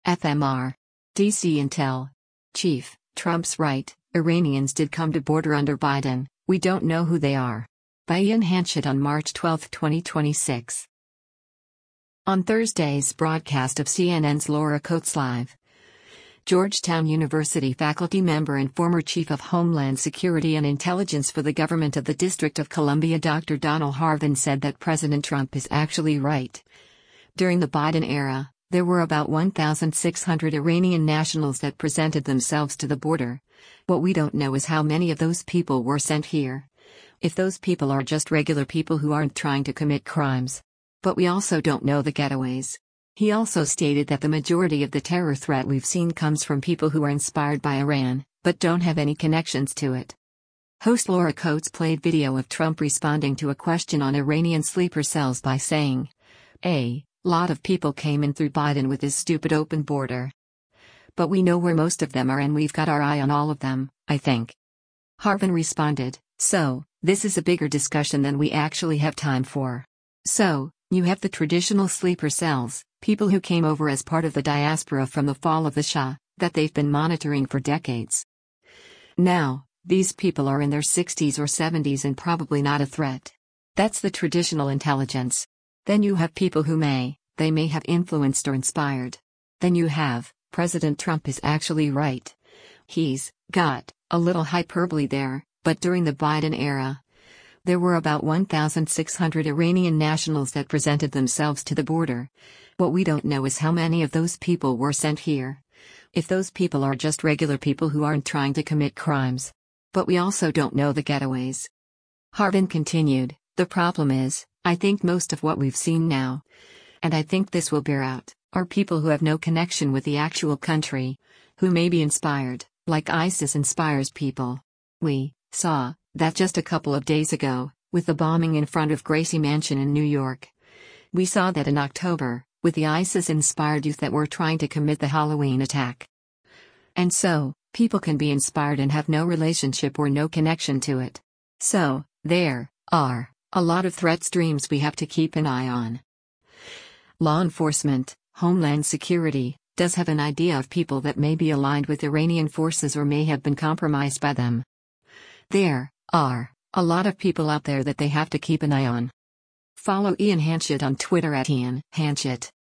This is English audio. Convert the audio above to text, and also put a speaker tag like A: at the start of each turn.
A: FMR. DC Intel. Chief, Trump's right, Iranians did come to border under Biden, we don't know who they are. By Ian Hanchett on March 12, 2026. On Thursday's broadcast of CNN's Laura Coates Live, Georgetown University faculty member and former Chief of Homeland Security and Intelligence for the Government of the District of Columbia Dr. Donald Harvin said that President Trump is actually right. During the Biden era, there were about 1,600 Iranian nationals that presented themselves to the border. What we don't know is how many of those people were sent here. If those people are just regular people who aren't trying to commit crimes. But we also don't know the getaways. He also stated that the majority of the terror threat we've seen comes from people who are inspired by Iran, but don't have any connections to it. Host Laura Coates played video of Trump responding to a question on Iranian sleeper cells by saying, "A lot of people came in through Biden with his stupid open border. But we know where most of them are and we've got our eye on all of them, I think." Harvin responded, "So, this is a bigger discussion than we actually have time for. So, you have the traditional sleeper cells, people who came over as part of the diaspora from the fall of the Shah, that they've been monitoring for decades. Now, these people are in their 60s or 70s and probably not a threat. That's the traditional intelligence. Then you have people who they may have influenced or inspired. Then you have, President Trump is actually right. He's got a little hyperbole there, but during the Biden era, there were about 1,600 Iranian nationals that presented themselves to the border. What we don't know is how many of those people were sent here. If those people are just regular people who aren't trying to commit crimes. But we also don't know the getaways." Harvin continued, "The problem is, I think most of what we've seen now, and I think this will bear out, are people who have no connection with the actual country, who may be inspired, like ISIS inspires people. We saw that just a couple of days ago, with the bombing in front of Gracie Mansion in New York. We saw that in October, with the ISIS-inspired youth that were trying to commit the Halloween attack. And so, people can be inspired and have no relationship or no connection to it. So, there are a lot of threat streams we have to keep an eye on. Law enforcement, Homeland Security, does have an idea of people that may be aligned with Iranian forces or may have been compromised by them. There are a lot of people out there that they have to keep an eye on." Follow Ian Hanchett on Twitter @IanHanchett.